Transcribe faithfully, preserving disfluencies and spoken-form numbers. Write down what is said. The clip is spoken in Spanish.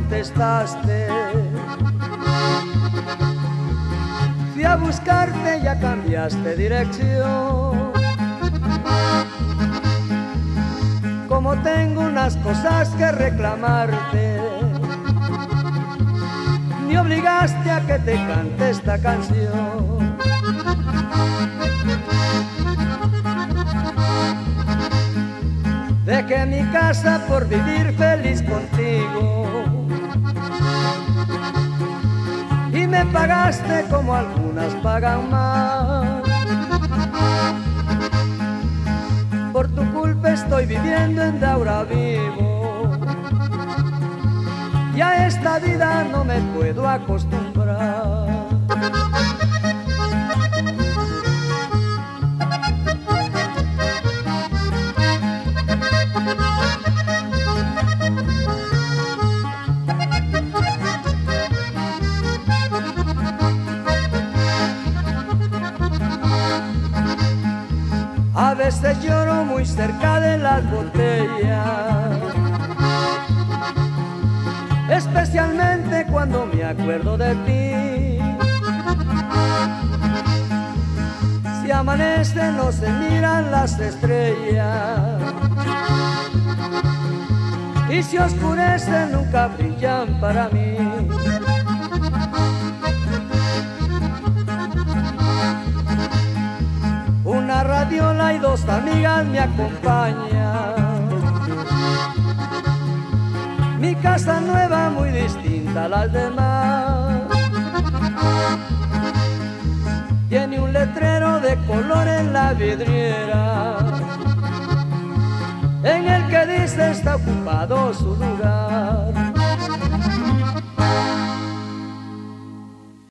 contestaste. Fui a buscarte y ya cambiaste dirección. Como tengo unas cosas que reclamarte, me obligaste a que te cante esta canción. Dejé mi casa por vivir feliz contigo y me pagaste como algunas pagan más. Por tu culpa estoy viviendo en Daura vivo y a esta vida no me puedo acostumbrar. A veces lloro muy cerca de las botellas, especialmente cuando me acuerdo de ti. Si amanece no se miran las estrellas y si oscurece nunca brillan para mí. Una radiola y dos amigas me acompañan. Mi casa nueva muy distinta a las demás. Tiene un letrero de color en la vidriera, en el que dice está ocupado su lugar.